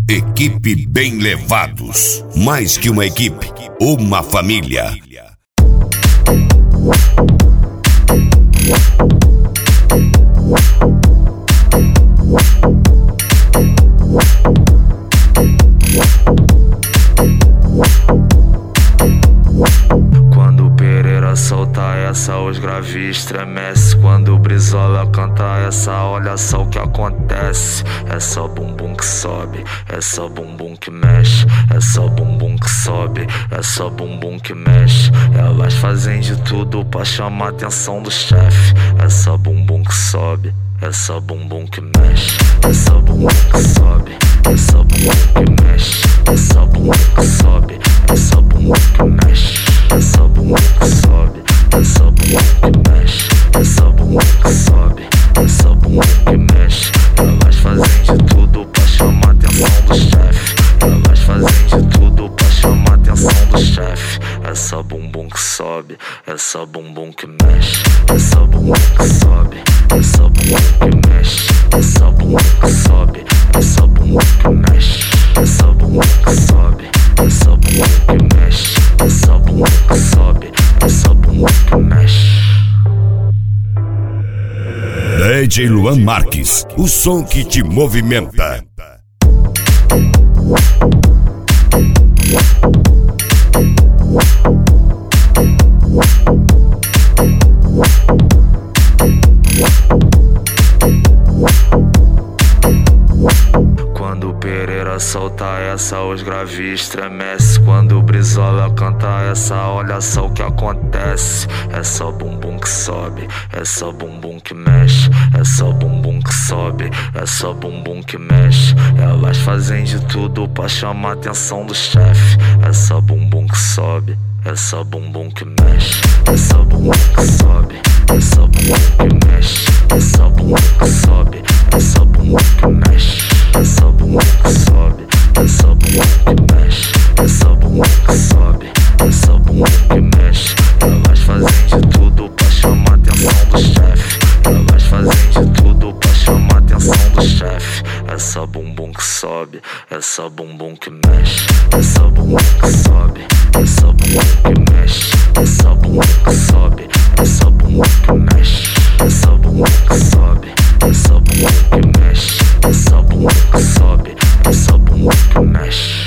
Equipe Bem Levados. Mais que uma equipe, uma família. Quando o Pereira solta essa, os graves estremece. Quando o Brizola canta essa, olha só o que acontece. É só bumbum que sobe, é só bumbum que mexe. É só bumbum que sobe, é só bumbum que mexe. Elas fazem de tudo pra chamar a atenção do chefe. É só bumbum que sobe, é só bumbum que mexe. É só bumbum que sobe, é só bumbum que mexe. É só bumbum que sobe, é só bumbum que mexe. É só bumbum que sobe, é só bumbum que mexe. É só bumbum que sobe, é só bumbum que mexe. Elas fazem de tudo pra chamar a atenção do chefe. Elas fazem de tudo pra chamar a atenção do chefe. É só bumbum que sobe, é só bumbum que mexe. É só bumbum que sobe, é só bumbum que mexe. É só bumbum que sobe, é só bumbum que mexe. É só bumbum que sobe, é só bumbum que mexe. É só bumbum que sobe, é só bumbum que mexe. DJ Luan Marques, o som que te movimenta. Quando o Pereira solta essa, os graves estremece. Quando o Brizola canta essa, olha só o que acontece. É só bumbum que sobe, é só bumbum que mexe. É só bumbum que sobe, é só bumbum que mexe. Elas fazem de tudo pra chamar a atenção do chefe. É só bumbum que sobe, é só bumbum que mexe. É só bumbum que sobe, é só bumbum que mexe. É só bumbum que sobe, é só bumbum que mexe. É só bumbum que sobe, é só bumbum que mexe. É só bumbum que sobe, é só bumbum que mexe. Elas fazem de tudo pra chamar a atenção do chefe. Elas fazem de tudo pra chamar a atenção do chefe. É só bumbum que sobe, é só bumbum que mexe. É só bumbum que sobe, é só bumbum que mexe. É só bumbum que sobe, é só bumbum que mexe. É só bumbum que sobe, é só bumbum que mexe. É só bumbum que sobe, é só bumbum que mexe.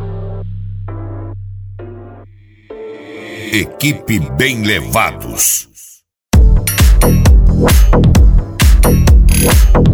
Equipe Bem Levados.